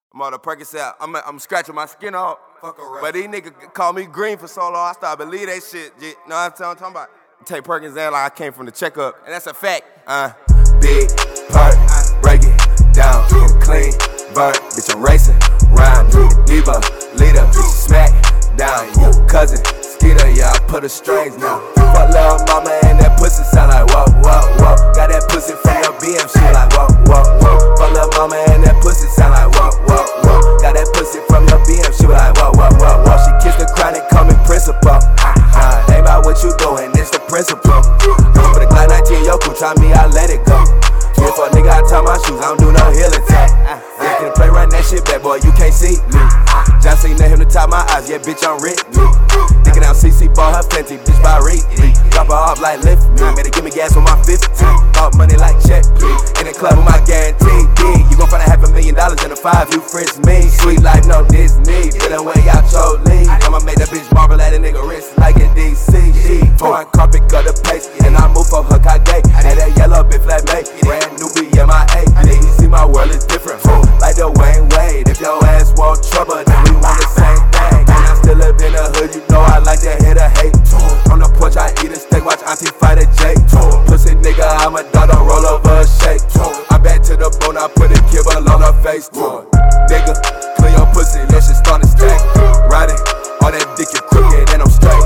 Mother Percocet, I'm scratching my skin off. But these niggas call me green for so long, I started believe that shit. You know what I'm talking about? Take Perkins in like I came from the checkup, and that's a fact. Big perk, break it down, clean, burnt, bitch I'm racing, round, diva, leader, smack down, your cousin, Skeeter, yeah I put her strings now. Fuck lil' mama and that pussy sound like whoa, whoa, whoa. Got that pussy from your BM, she like whoa, whoa, whoa. Fuck lil' mama and that pussy sound like whoa, whoa, whoa. Got that pussy from your BM, she like whoa, whoa, whoa, whoa. She kissed the crown and call me principal. Ain't about what you doing, it's the principle. Don't put a Glock 19 in your crew, try me, I let it go. If a nigga I tie my shoes, I don't do no heel attack. Yeah, can play run that shit back, boy, you can't see me. John Cena him to top my eyes, yeah, bitch, I'm rich. Thinking out CC ball her plenty, bitch, by rate. Drop her off like lift me, made her give me gas with my 15. Thought money like check, in the club with my guarantee. You gon' find $500,000 in a 5, you French me. Sweet life, no Disney, get away out your league. I'ma make that bitch marble at a nigga wrist like in DC. Foreign carpet, cut the pace, and I move for her Kage. Had that yellow bitch flat mate, brand new BMIA. Nigga, see my world is different, like the Wayne Wade. If your ass want trouble, then we want the same thing. And I still live in the hood, you know I like to hit a hate. On the porch, I eat a steak, watch Auntie fight a Jake. Pussy nigga, I'm a dog, don't roll over a shake. I'm back to the bone, I put a kibble on her face. Nigga, clean your pussy, let shit start to stack. Riding, all that dick you crooked and I'm straight.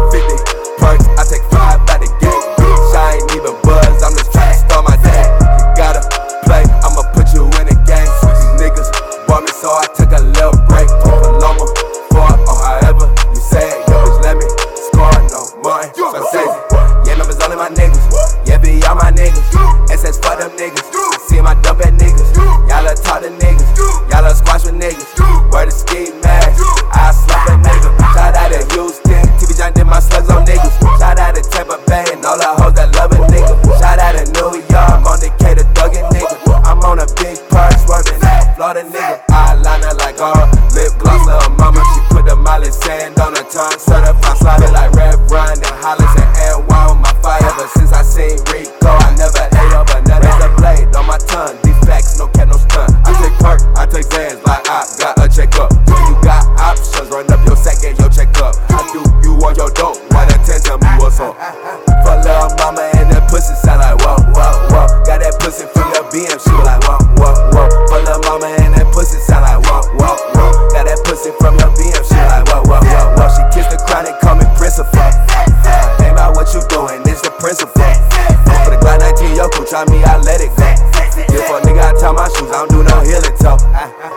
50 perks, I take 5 by the gate. Bitch, I ain't even buzz, I'm just trying to start my day. You gotta play, I'ma put you in the game. These niggas bought me, so I took a little break. Paloma, Ford, or however you say it. Yo, bitch, let me score no more. So say it. Yeah, numbers all in my niggas. Yeah, be all my niggas. SS for them niggas. I see him, I dump at niggas. Y'all talk to niggas. Y'all squash with niggas. Word the ski mask. I slap a nigga. Shout out to Houston. TV John did my slugs on niggas. Shout out to Tampa Bay and all the hoes that love a nigga. Shout out to New York. I'm on Decatur, thuggin' nigga. I'm on a big purse, swerving. Florida nigga. Eyeliner like all. Lip gloss, little mama. She put the Molly sand on her tongue. Certified slide like Red Run and Hollis and Air Wow on my fire. Ever since I seen Rico, I never ate over nothing. Raise the blade on my tongue. These facts, no cat, no stun. I take perk, I take Zans like I got a checkup. You got options, run up your sack, get your checkup. I do you want your dope, why the 10 tell me what's up? Fuck lil' mama and that pussy sound like whoa, whoa, whoa. Got that pussy from your BM, she like whoa, whoa, whoa. Fuck lil' mama and that pussy sound like whoa, whoa, whoa. Got that pussy from your BM, she like whoa, whoa, whoa, whoa. She kissed the crown and call me principal. Ain't about what you doing, it's the principle. Don't put a Glock 19 in your crew, try me, I let it go. If a nigga I tie my shoes, I don't do no heel and toe.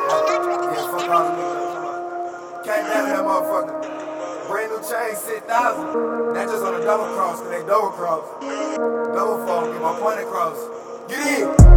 Came down with that motherfucker. Brand new chain, 6,000. That just on a double cross, cause they double cross. Double phone, get my point across. Get in!